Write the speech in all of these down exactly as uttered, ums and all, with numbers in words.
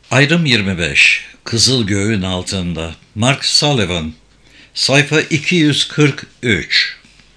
Ayrım yirmi beş. Kızıl Göğün Altında. Mark Sullivan. Sayfa iki yüz kırk üç.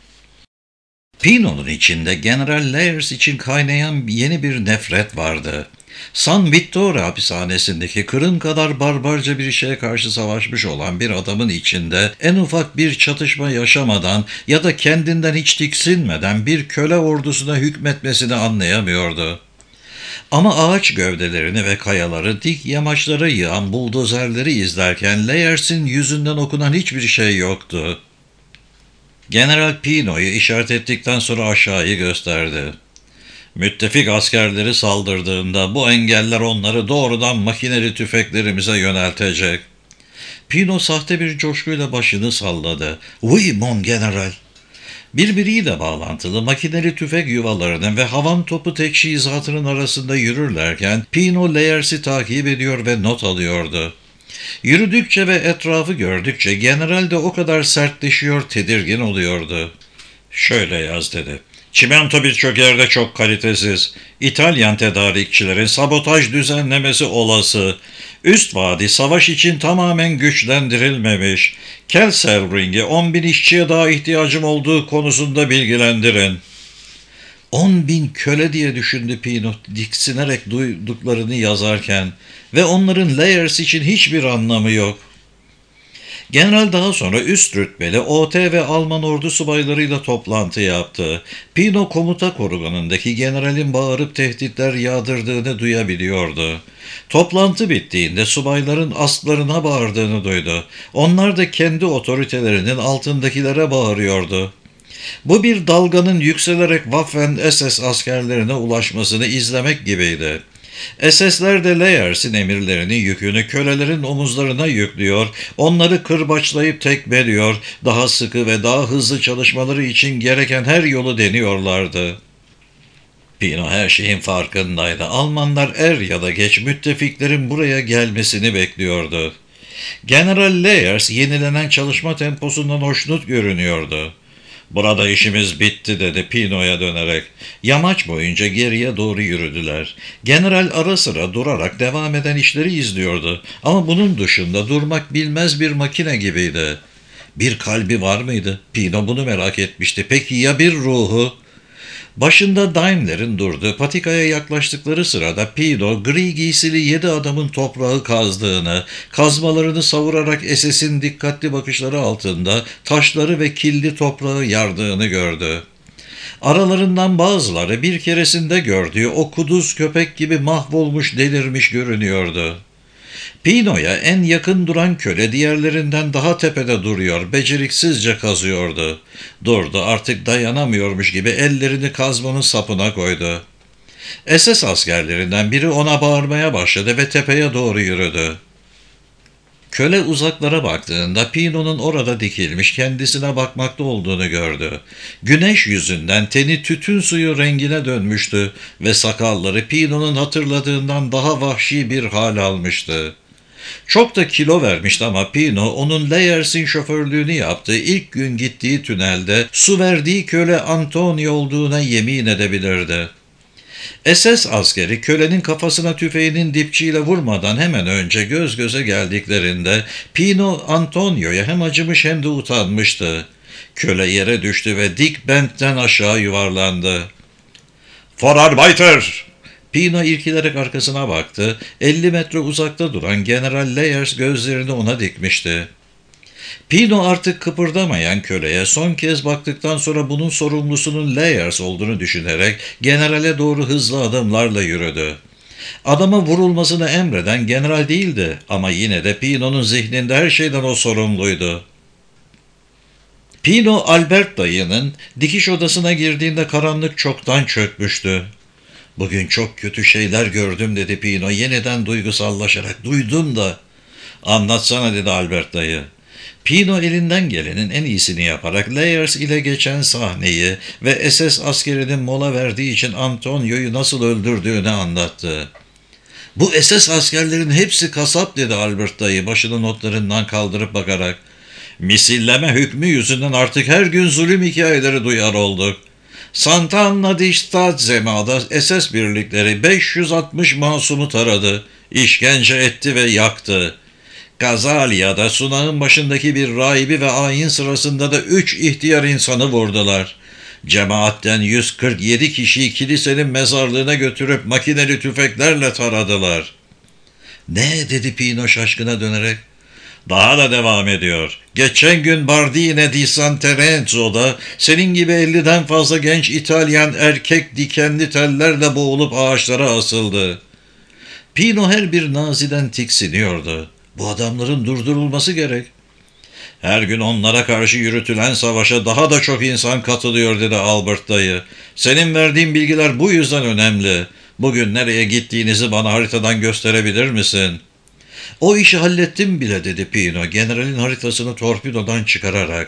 Pino'nun içinde General Leyers için kaynayan yeni bir nefret vardı. San Vittore hapishanesindeki Kırım kadar barbarca bir şeye karşı savaşmış olan bir adamın içinde en ufak bir çatışma yaşamadan ya da kendinden hiç tiksinmeden bir köle ordusuna hükmetmesini anlayamıyordu. Ama ağaç gövdelerini ve kayaları dik yamaçlara yığan buldozerleri izlerken Leyers'in yüzünden okunan hiçbir şey yoktu. General Pino'yu işaret ettikten sonra aşağıyı gösterdi. Müttefik askerleri saldırdığında bu engeller onları doğrudan makineli tüfeklerimize yöneltecek. Pino sahte bir coşkuyla başını salladı. "Oui, mon general." Birbiriyle bağlantılı makineli tüfek yuvalarının ve havan topu teçhizatının arasında yürürlerken Pino Leyers'i takip ediyor ve not alıyordu. Yürüdükçe ve etrafı gördükçe general de o kadar sertleşiyor, tedirgin oluyordu. "Şöyle yaz," dedi. "Çimento birçok yerde çok kalitesiz. İtalyan tedarikçilerin sabotaj düzenlemesi olası. Üst vadi savaş için tamamen güçlendirilmemiş. Kelsevring'i on bin işçiye daha ihtiyacım olduğu konusunda bilgilendirin." On bin köle diye düşündü Pino, diksinerek duyduklarını yazarken, ve onların Leyers için hiçbir anlamı yok. General daha sonra üst rütbeli O T ve Alman ordu subaylarıyla toplantı yaptı. Pino komuta koruganındaki generalin bağırıp tehditler yağdırdığını duyabiliyordu. Toplantı bittiğinde subayların astlarına bağırdığını duydu. Onlar da kendi otoritelerinin altındakilere bağırıyordu. Bu bir dalganın yükselerek Waffen S S askerlerine ulaşmasını izlemek gibiydi. S S'ler de Leyers'in emirlerinin yükünü kölelerin omuzlarına yüklüyor, onları kırbaçlayıp tekmeliyor, daha sıkı ve daha hızlı çalışmaları için gereken her yolu deniyorlardı. Pino her şeyin farkındaydı. Almanlar er ya da geç müttefiklerin buraya gelmesini bekliyordu. General Leyers yenilenen çalışma temposundan hoşnut görünüyordu. "Burada işimiz bitti," dedi Pino'ya dönerek. Yamaç boyunca geriye doğru yürüdüler. General ara sıra durarak devam eden işleri izliyordu. Ama bunun dışında durmak bilmez bir makine gibiydi. Bir kalbi var mıydı? Pino bunu merak etmişti. Peki ya bir ruhu? Başında Daimler'in durduğu patikaya yaklaştıkları sırada Pino, gri giysili yedi adamın toprağı kazdığını, kazmalarını savurarak S S'in dikkatli bakışları altında taşları ve killi toprağı yardığını gördü. Aralarından bazıları bir keresinde gördüğü o kuduz köpek gibi mahvolmuş, delirmiş görünüyordu. Pino'ya en yakın duran köle diğerlerinden daha tepede duruyor, beceriksizce kazıyordu. Durdu, artık dayanamıyormuş gibi ellerini kazmanın sapına koydu. S S askerlerinden biri ona bağırmaya başladı ve tepeye doğru yürüdü. Köle uzaklara baktığında Pino'nun orada dikilmiş kendisine bakmakta olduğunu gördü. Güneş yüzünden teni tütün suyu rengine dönmüştü ve sakalları Pino'nun hatırladığından daha vahşi bir hal almıştı. Çok da kilo vermişti ama Pino onun Leyers'in şoförlüğünü yaptığı ilk gün gittiği tünelde su verdiği köle Antonio olduğuna yemin edebilirdi. S S askeri kölenin kafasına tüfeğinin dipçiyle vurmadan hemen önce göz göze geldiklerinde Pino Antonio'ya hem acımış hem de utanmıştı. Köle yere düştü ve dik bentten aşağı yuvarlandı. "Vorarbeiter!" Pino irkilerek arkasına baktı. elli metre uzakta duran General Leyers gözlerini ona dikmişti. Pino artık kıpırdamayan köleye son kez baktıktan sonra bunun sorumlusunun Leyers olduğunu düşünerek generale doğru hızlı adımlarla yürüdü. Adama vurulmasını emreden general değildi ama yine de Pino'nun zihninde her şeyden o sorumluydu. Pino, Albert dayının dikiş odasına girdiğinde karanlık çoktan çökmüştü. "Bugün çok kötü şeyler gördüm," dedi Pino yeniden duygusallaşarak. "Duydum da." "Anlatsana," dedi Albert dayı. Pino elinden gelenin en iyisini yaparak Leyers ile geçen sahneyi ve S S askerinin mola verdiği için Antonio'yu nasıl öldürdüğünü anlattı. "Bu S S askerlerin hepsi kasap," dedi Albert dayı başını notlarından kaldırıp bakarak. "Misilleme hükmü yüzünden artık her gün zulüm hikayeleri duyar olduk. Sant'Anna di Stazzema'da S S birlikleri beş yüz altmış masumu taradı. İşkence etti ve yaktı. Gazalia'da sunağın başındaki bir rahibi ve ayin sırasında da üç ihtiyar insanı vurdular. Cemaatten yüz kırk yedi kişiyi kilisenin mezarlığına götürüp makineli tüfeklerle taradılar. Ne dedi Pino şaşkına dönerek. Daha da devam ediyor. Geçen gün Bardine di San Terenzo'da senin gibi elliden fazla genç İtalyan erkek dikenli tellerle boğulup ağaçlara asıldı. Pino her bir naziden tiksiniyordu. Bu adamların durdurulması gerek. Her gün onlara karşı yürütülen savaşa daha da çok insan katılıyor dedi Albert dayı. Senin verdiğin bilgiler bu yüzden önemli. Bugün nereye gittiğinizi bana haritadan gösterebilir misin? O işi hallettim bile dedi Pino, generalin haritasını torpidodan çıkararak.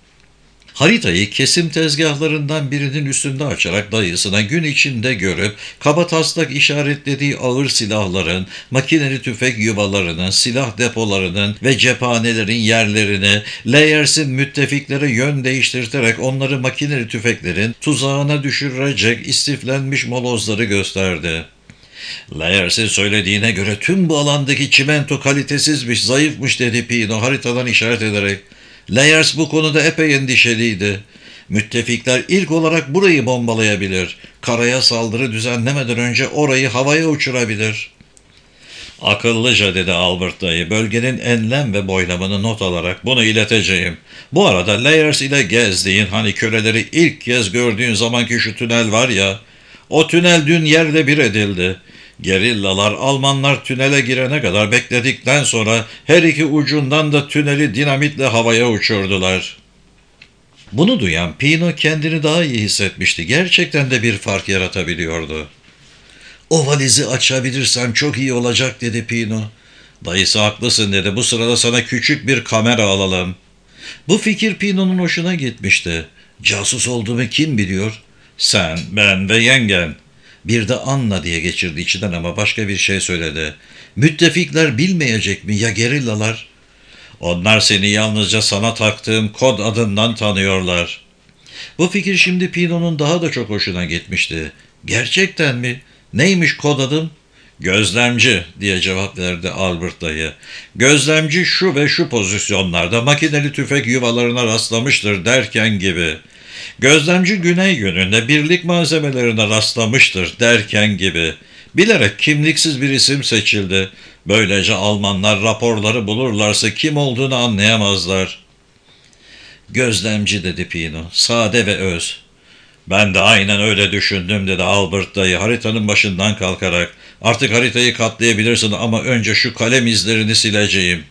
Haritayı kesim tezgahlarından birinin üstünde açarak dayısına gün içinde görüp kabataslak işaretlediği ağır silahların, makineli tüfek yuvalarının, silah depolarının ve cephanelerin yerlerini, Layers'in müttefiklere yön değiştirterek onları makineli tüfeklerin tuzağına düşürecek istiflenmiş molozları gösterdi. Layers'in söylediğine göre tüm bu alandaki çimento kalitesizmiş, zayıfmış dedi Pino haritadan işaret ederek. Layers bu konuda epey endişeliydi. Müttefikler ilk olarak burayı bombalayabilir. Karaya saldırı düzenlemeden önce orayı havaya uçurabilir. Akıllıca dedi Albert dayı, bölgenin enlem ve boylamını not alarak bunu ileteceğim. Bu arada Layers ile gezdiğin, hani köleleri ilk kez gördüğün zamanki şu tünel var ya, o tünel dün yerle bir edildi. Gerillalar Almanlar tünele girene kadar bekledikten sonra her iki ucundan da tüneli dinamitle havaya uçurdular. Bunu duyan Pino kendini daha iyi hissetmişti. Gerçekten de bir fark yaratabiliyordu. O valizi açabilirsem çok iyi olacak dedi Pino. Dayısı haklısın dedi. Bu sırada sana küçük bir kamera alalım. Bu fikir Pino'nun hoşuna gitmişti. Casus olduğumu kim biliyor? Sen, ben ve yengen. Bir de Anna diye geçirdi içinden ama başka bir şey söyledi. Müttefikler bilmeyecek mi ya gerillalar? Onlar seni yalnızca sana taktığım kod adından tanıyorlar. Bu fikir şimdi Pino'nun daha da çok hoşuna gitmişti. Gerçekten mi? Neymiş kod adım? Gözlemci diye cevap verdi Albert dayı. Gözlemci şu ve şu pozisyonlarda makineli tüfek yuvalarına rastlamıştır derken gibi. Gözlemci güney yönünde birlik malzemelerine rastlamıştır derken gibi. Bilerek kimliksiz bir isim seçildi. Böylece Almanlar raporları bulurlarsa kim olduğunu anlayamazlar. Gözlemci dedi Pino, sade ve öz. Ben de aynen öyle düşündüm dedi Albert dayı haritanın başından kalkarak. Artık haritayı katlayabilirsin ama önce şu kalem izlerini sileceğim.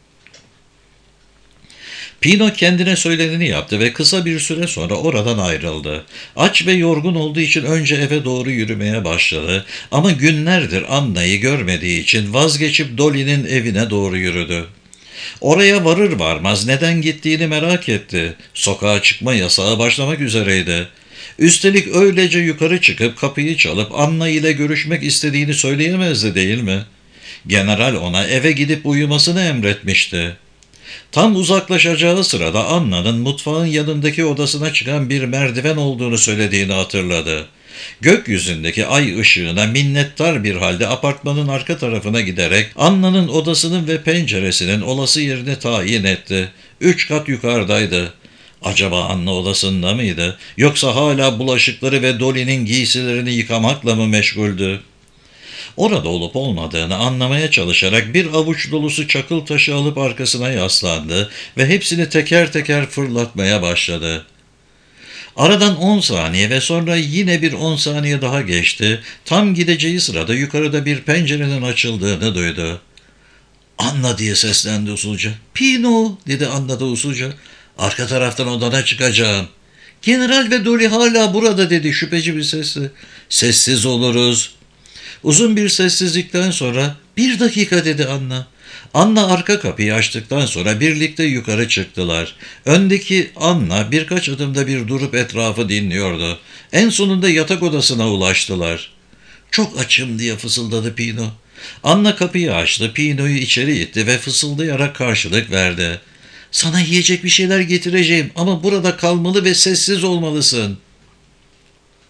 Pino kendine söyleneni yaptı ve kısa bir süre sonra oradan ayrıldı. Aç ve yorgun olduğu için önce eve doğru yürümeye başladı ama günlerdir Anna'yı görmediği için vazgeçip Dolly'nin evine doğru yürüdü. Oraya varır varmaz neden gittiğini merak etti. Sokağa çıkma yasağı başlamak üzereydi. Üstelik öylece yukarı çıkıp kapıyı çalıp Anna ile görüşmek istediğini söyleyemezdi değil mi? General ona eve gidip uyumasını emretmişti. Tam uzaklaşacağı sırada Anna'nın mutfağın yanındaki odasına çıkan bir merdiven olduğunu söylediğini hatırladı. Gökyüzündeki ay ışığına minnettar bir halde apartmanın arka tarafına giderek Anna'nın odasının ve penceresinin olası yerini tayin etti. Üç kat yukarıdaydı. Acaba Anna odasında mıydı? Yoksa hala bulaşıkları ve Dolly'nin giysilerini yıkamakla mı meşguldü? Orada olup olmadığını anlamaya çalışarak bir avuç dolusu çakıl taşı alıp arkasına yaslandı ve hepsini teker teker fırlatmaya başladı. Aradan on saniye ve sonra yine bir on saniye daha geçti. Tam gideceği sırada yukarıda bir pencerenin açıldığını duydu. Anna diye seslendi usulca. Pino dedi Anna da usulca. Arka taraftan odana çıkacağım. General ve Dolly hala burada dedi şüpheci bir sesle. Sessiz oluruz. Uzun bir sessizlikten sonra bir dakika dedi Anna. Anna arka kapıyı açtıktan sonra birlikte yukarı çıktılar. Öndeki Anna birkaç adımda bir durup etrafı dinliyordu. En sonunda yatak odasına ulaştılar. Çok açım diye fısıldadı Pino. Anna kapıyı açtı, Pino'yu içeri itti ve fısıldayarak karşılık verdi. Sana yiyecek bir şeyler getireceğim ama burada kalmalı ve sessiz olmalısın.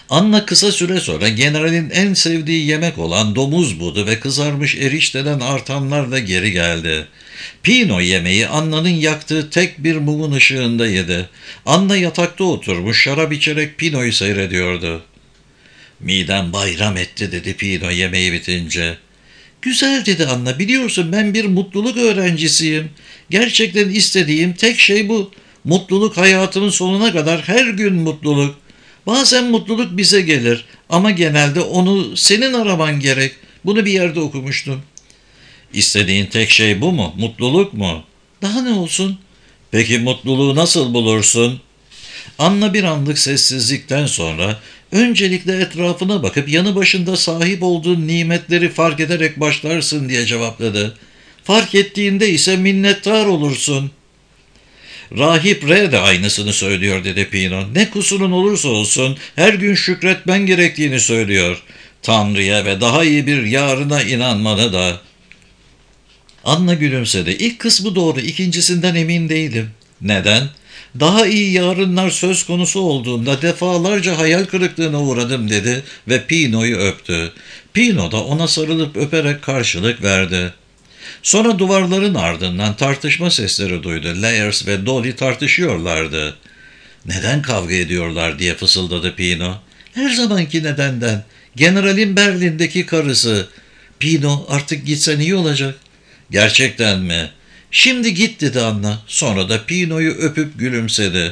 Anna kısa süre sonra generalin en sevdiği yemek olan domuz budu ve kızarmış erişteden artanlarla geri geldi. Pino yemeği Anna'nın yaktığı tek bir mumun ışığında yedi. Anna yatakta oturmuş şarap içerek Pino'yu seyrediyordu. "Midem bayram etti," dedi Pino yemeği bitince. "Güzel," dedi Anna. "Biliyorsun ben bir mutluluk öğrencisiyim. Gerçekten istediğim tek şey bu. Mutluluk hayatımın sonuna kadar her gün mutluluk. Bazen mutluluk bize gelir ama genelde onu senin araman gerek. Bunu bir yerde okumuştum." "İstediğin tek şey bu mu? Mutluluk mu?" "Daha ne olsun?" "Peki mutluluğu nasıl bulursun?" Anna bir anlık sessizlikten sonra öncelikle etrafına bakıp yanı başında sahip olduğun nimetleri fark ederek başlarsın diye cevapladı. "Fark ettiğinde ise minnettar olursun." "Rahip R de aynısını söylüyor," dedi Pino. "Ne kusurun olursa olsun her gün şükretmen gerektiğini söylüyor. Tanrı'ya ve daha iyi bir yarına inanmanı da." Anna gülümsedi. "İlk kısmı doğru, ikincisinden emin değilim." "Neden?" "Daha iyi yarınlar söz konusu olduğunda defalarca hayal kırıklığına uğradım," dedi ve Pino'yu öptü. Pino da ona sarılıp öperek karşılık verdi. Sonra duvarların ardından tartışma sesleri duydu. Layers ve Dolly tartışıyorlardı. "Neden kavga ediyorlar?" diye fısıldadı Pino. "Her zamanki nedenden. Generalin Berlin'deki karısı." "Pino, artık gitsen iyi olacak." "Gerçekten mi?" "Şimdi git," dedi Anna. Sonra da Pino'yu öpüp gülümsedi.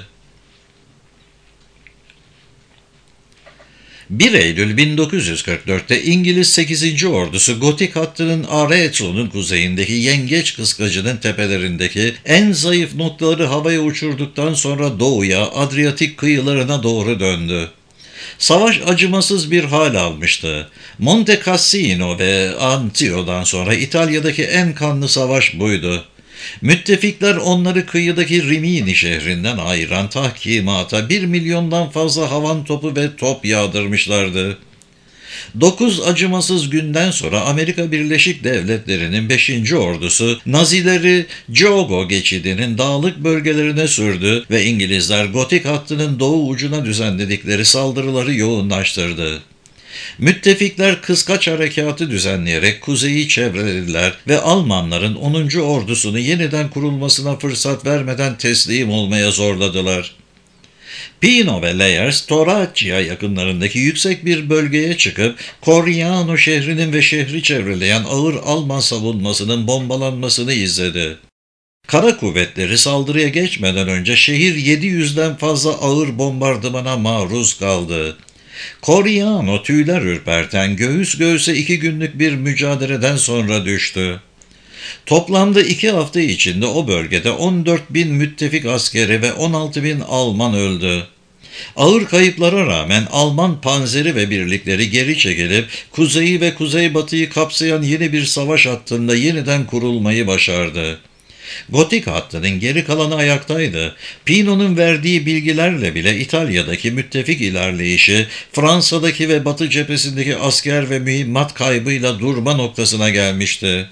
bir Eylül bin dokuz yüz kırk dörtte İngiliz sekizinci Ordusu Gotik hattının Arezzo'nun kuzeyindeki Yengeç Kıskacı'nın tepelerindeki en zayıf noktaları havaya uçurduktan sonra doğuya, Adriyatik kıyılarına doğru döndü. Savaş acımasız bir hal almıştı. Monte Cassino ve Antio'dan sonra İtalya'daki en kanlı savaş buydu. Müttefikler onları kıyıdaki Rimini şehrinden ayıran tahkimata bir milyondan fazla havan topu ve top yağdırmışlardı. Dokuz acımasız günden sonra Amerika Birleşik Devletleri'nin beşinci ordusu Nazileri Giogo geçidinin dağlık bölgelerine sürdü ve İngilizler Gotik hattının doğu ucuna düzenledikleri saldırıları yoğunlaştırdı. Müttefikler kıskaç harekatı düzenleyerek kuzeyi çevrelediler ve Almanların onuncu ordusunu yeniden kurulmasına fırsat vermeden teslim olmaya zorladılar. Pino ve Layers, Toraccia yakınlarındaki yüksek bir bölgeye çıkıp Coriano şehrinin ve şehri çevreleyen ağır Alman savunmasının bombalanmasını izledi. Kara kuvvetleri saldırıya geçmeden önce şehir yedi yüzden fazla ağır bombardımana maruz kaldı. Coriano tüyler ürperten göğüs göğüse iki günlük bir mücadeleden sonra düştü. Toplamda iki hafta içinde o bölgede on dört bin müttefik askeri ve on altı bin Alman öldü. Ağır kayıplara rağmen Alman panzeri ve birlikleri geri çekilip kuzeyi ve kuzeybatıyı kapsayan yeni bir savaş hattında yeniden kurulmayı başardı. Gotik hattının geri kalanı ayaktaydı. Pino'nun verdiği bilgilerle bile İtalya'daki müttefik ilerleyişi, Fransa'daki ve Batı cephesindeki asker ve mühimmat kaybıyla durma noktasına gelmişti.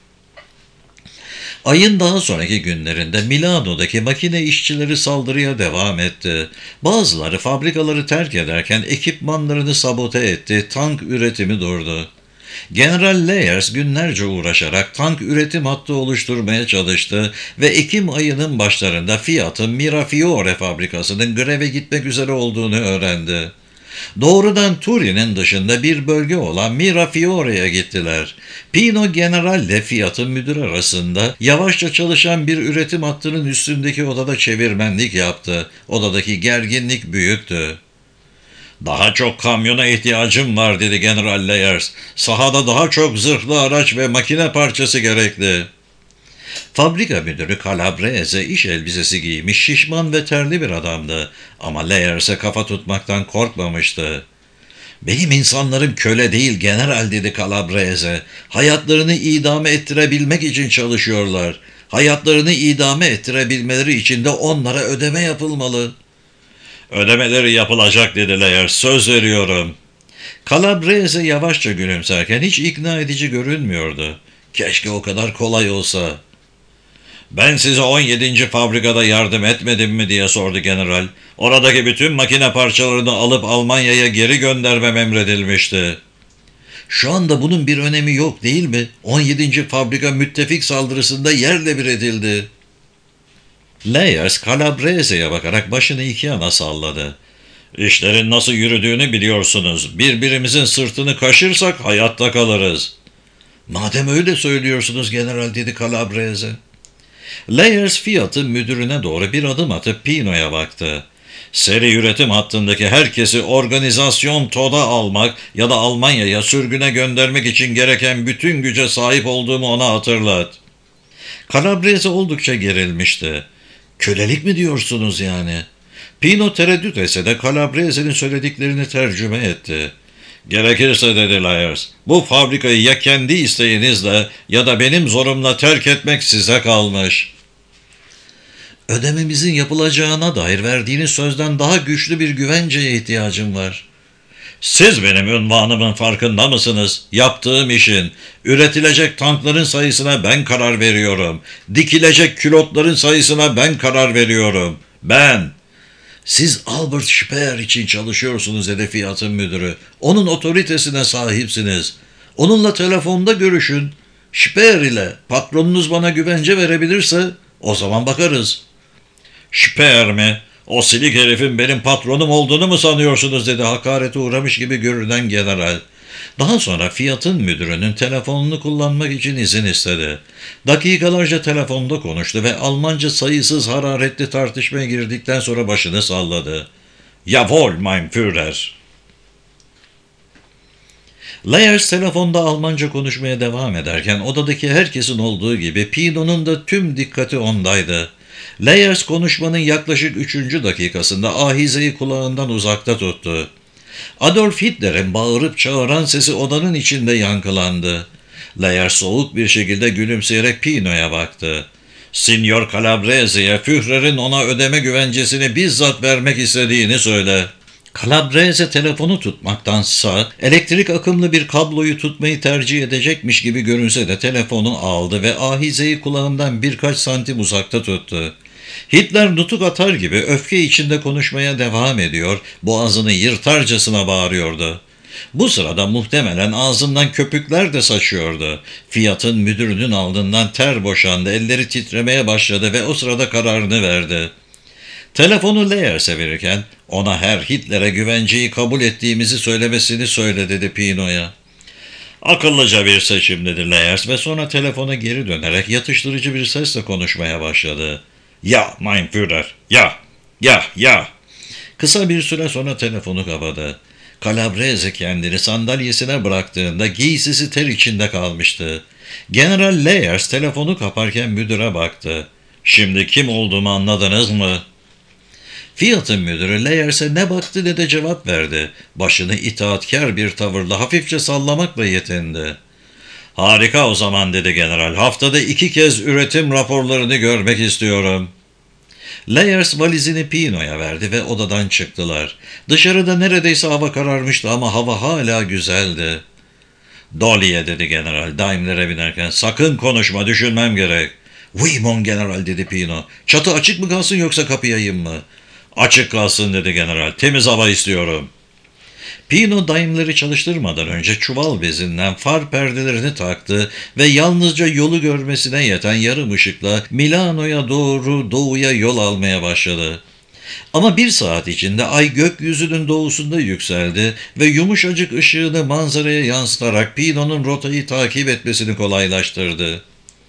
Ayın daha sonraki günlerinde Milano'daki makine işçileri saldırıya devam etti. Bazıları fabrikaları terk ederken ekipmanlarını sabote etti, tank üretimi durdu. General Layers günlerce uğraşarak tank üretim hattı oluşturmaya çalıştı ve Ekim ayının başlarında Fiat'ın Mirafiore fabrikasının greve gitmek üzere olduğunu öğrendi. Doğrudan Turin'in dışında bir bölge olan Mirafiore'ye gittiler. Pino General ile Fiat'ın müdürü arasında yavaşça çalışan bir üretim hattının üstündeki odada çevirmenlik yaptı. Odadaki gerginlik büyüktü. "Daha çok kamyona ihtiyacım var," dedi General Layers. "Sahada daha çok zırhlı araç ve makine parçası gerekli." Fabrika müdürü Calabrese iş elbisesi giymiş, şişman ve terli bir adamdı. Ama Layers'e kafa tutmaktan korkmamıştı. "Benim insanlarım köle değil general," dedi Calabrese. "Hayatlarını idame ettirebilmek için çalışıyorlar. Hayatlarını idame ettirebilmeleri için de onlara ödeme yapılmalı." "Ödemeleri yapılacak," dedi Layers. "Söz veriyorum." Calabrese yavaşça gülümserken hiç ikna edici görünmüyordu. "Keşke o kadar kolay olsa." Ben size on yedinci fabrikada yardım etmedim mi diye sordu general. Oradaki bütün makine parçalarını alıp Almanya'ya geri göndermem emredilmişti. Şu anda bunun bir önemi yok değil mi? on yedinci fabrika müttefik saldırısında yerle bir edildi. Leyers Calabrese'ye bakarak başını iki yana salladı. İşlerin nasıl yürüdüğünü biliyorsunuz. Birbirimizin sırtını kaşırsak hayatta kalırız. Madem öyle söylüyorsunuz general, dedi Calabrese. Leyers Fiat'ın müdürüne doğru bir adım atıp Pino'ya baktı. Seri üretim hattındaki herkesi organizasyon TOD'a almak ya da Almanya'ya sürgüne göndermek için gereken bütün güce sahip olduğumu ona hatırlat. Calabrese oldukça gerilmişti. Kölelik mi diyorsunuz yani? Pino tereddüt etse de Calabrese'nin söylediklerini tercüme etti. Gerekirse, dedi Leyers, bu fabrikayı ya kendi isteğinizle ya da benim zorumla terk etmek size kalmış. Ödememizin yapılacağına dair verdiğiniz sözden daha güçlü bir güvenceye ihtiyacım var. Siz benim ünvanımın farkında mısınız? Yaptığım işin, üretilecek tankların sayısına ben karar veriyorum. Dikilecek külotların sayısına ben karar veriyorum. Ben. Siz Albert Speer için çalışıyorsunuz, dedi Fiat'ın müdürü. Onun otoritesine sahipsiniz. Onunla telefonda görüşün. Speer ile patronunuz bana güvence verebilirse o zaman bakarız. Speer mi? O silik herifin benim patronum olduğunu mu sanıyorsunuz, dedi hakarete uğramış gibi görünen general. Daha sonra Fiat'ın müdürünün telefonunu kullanmak için izin istedi. Dakikalarca telefonda konuştu ve Almanca sayısız hararetli tartışmaya girdikten sonra başını salladı. Jawohl, mein Führer. Leyers telefonda Almanca konuşmaya devam ederken odadaki herkesin olduğu gibi Pino'nun da tüm dikkati ondaydı. Leyers konuşmanın yaklaşık üçüncü dakikasında ahizeyi kulağından uzakta tuttu. Adolf Hitler'in bağırıp çağıran sesi odanın içinde yankılandı. Leyers soğuk bir şekilde gülümseyerek Pino'ya baktı. Signor Calabrese'ye Führer'in ona ödeme güvencesini bizzat vermek istediğini söyle. Calabrese telefonu tutmaktansa elektrik akımlı bir kabloyu tutmayı tercih edecekmiş gibi görünse de telefonu aldı ve ahizeyi kulağından birkaç santim uzakta tuttu. Hitler nutuk atar gibi öfke içinde konuşmaya devam ediyor, boğazını yırtarcasına bağırıyordu. Bu sırada muhtemelen ağzından köpükler de saçıyordu. Fiat'ın müdürünün alnından ter boşandı, elleri titremeye başladı ve o sırada kararını verdi. Telefonu Leyers'e verirken ona her Hitler'e güvenceyi kabul ettiğimizi söylemesini söyle, dedi Pino'ya. Akıllıca bir seçim, dedi Leyers ve sonra telefona geri dönerek yatıştırıcı bir sesle konuşmaya başladı. Ya, mein Führer, ya, ya, ya. Kısa bir süre sonra telefonu kapadı. Calabrese kendini sandalyesine bıraktığında giysisi ter içinde kalmıştı. General Leyers telefonu kaparken müdüre baktı. Şimdi kim olduğumu anladınız mı? Fiat'ın müdürü Leyers'e ne baktı ne de cevap verdi. Başını itaatkar bir tavırla hafifçe sallamakla yetindi. Harika o zaman, dedi general. Haftada iki kez üretim raporlarını görmek istiyorum. Leyers valizini Pino'ya verdi ve odadan çıktılar. Dışarıda neredeyse hava kararmıştı ama hava hala güzeldi. Dolly'e, dedi general Daimler'e binerken, sakın konuşma, düşünmem gerek. Oui mon general, dedi Pino. Çatı açık mı kalsın yoksa kapayayım mı? Açık kalsın, dedi general. Temiz hava istiyorum. Pino Daimler'i çalıştırmadan önce çuval bezinden far perdelerini taktı ve yalnızca yolu görmesine yeten yarım ışıkla Milano'ya doğru doğuya yol almaya başladı. Ama bir saat içinde ay gökyüzünün doğusunda yükseldi ve yumuşacık ışığını manzaraya yansıtarak Pino'nun rotayı takip etmesini kolaylaştırdı.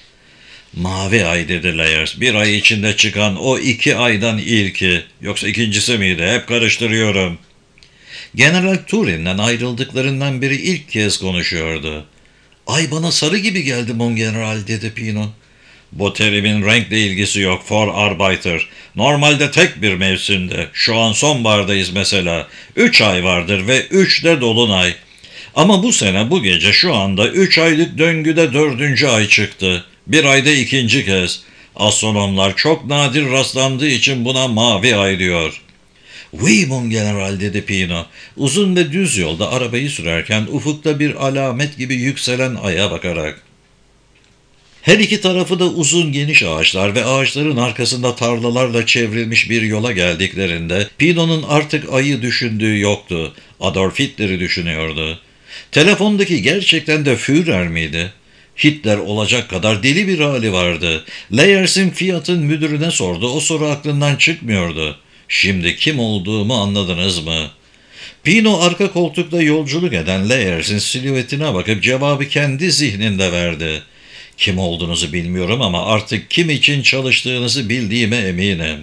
Mavi ay, dedi Leyers. Bir ay içinde çıkan o iki aydan ilki. Yoksa ikincisi miydi? Hep karıştırıyorum. General Turin'den ayrıldıklarından beri ilk kez konuşuyordu. Ay bana sarı gibi geldi mon general, dedi Pino. Bu terimin renkle ilgisi yok, Vorarbeiter. Normalde tek bir mevsimde. Şu an sonbahardayız mesela. Üç ay vardır ve üç de dolunay. Ama bu sene bu gece şu anda üç aylık döngüde dördüncü ay çıktı. Bir ayda ikinci kez. Astronomlar çok nadir rastlandığı için buna mavi ay diyor. Oui mon general, dedi Pino. Uzun ve düz yolda arabayı sürerken ufukta bir alamet gibi yükselen aya bakarak. Her iki tarafı da uzun geniş ağaçlar ve ağaçların arkasında tarlalarla çevrilmiş bir yola geldiklerinde Pino'nun artık ayı düşündüğü yoktu. Adolf Hitler'i düşünüyordu. Telefondaki gerçekten de Führer miydi? Hitler olacak kadar deli bir hali vardı. Leyers'in Fiat'ın müdürüne sordu. O soru aklından çıkmıyordu. Şimdi kim olduğumu anladınız mı? Pino arka koltukta yolculuk eden Leyers'in silüetine bakıp cevabı kendi zihninde verdi. Kim olduğunuzu bilmiyorum ama artık kim için çalıştığınızı bildiğime eminim.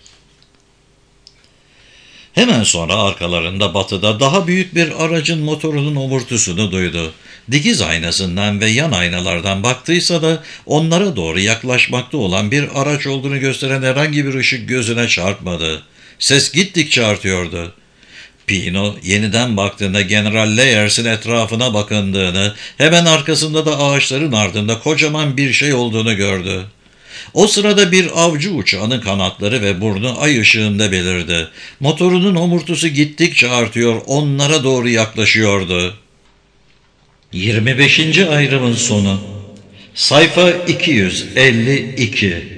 Hemen sonra arkalarında batıda daha büyük bir aracın motorunun omurtusunu duydu. Dikiz aynasından ve yan aynalardan baktıysa da onlara doğru yaklaşmakta olan bir araç olduğunu gösteren herhangi bir ışık gözüne çarpmadı. Ses gittikçe artıyordu. Pino yeniden baktığında General Leyers'in etrafına bakındığını, hemen arkasında da ağaçların ardında kocaman bir şey olduğunu gördü. O sırada bir avcı uçağının kanatları ve burnu ay ışığında belirdi. Motorunun homurtusu gittikçe artıyor, onlara doğru yaklaşıyordu. yirmi beşinci ayrımın sonu. Sayfa iki yüz elli iki.